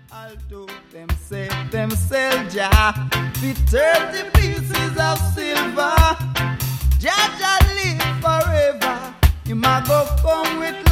Although them sell Jah for 30 pieces of silver. Jah Jah live forever. Him a go come with